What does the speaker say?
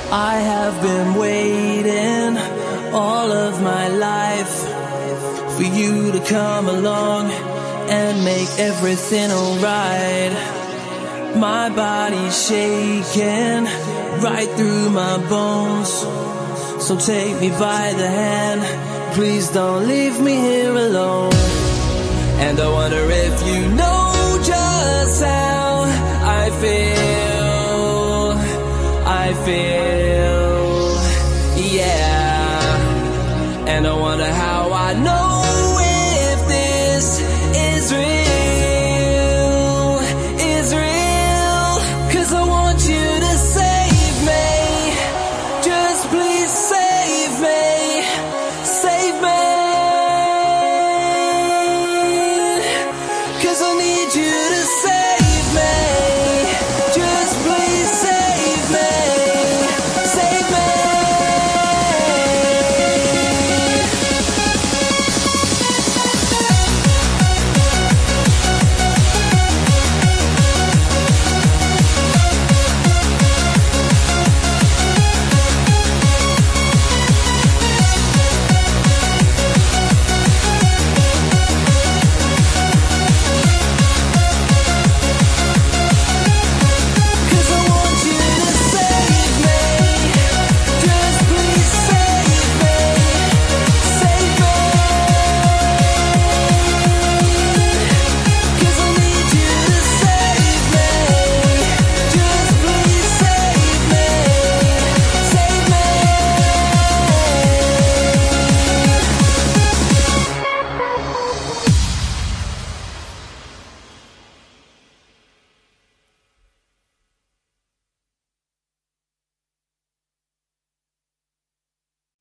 I have been waiting all of my life for you to come along and make everything alright. My body's shaking right through my bones, so take me by the hand, please don't leave me here alone. And I want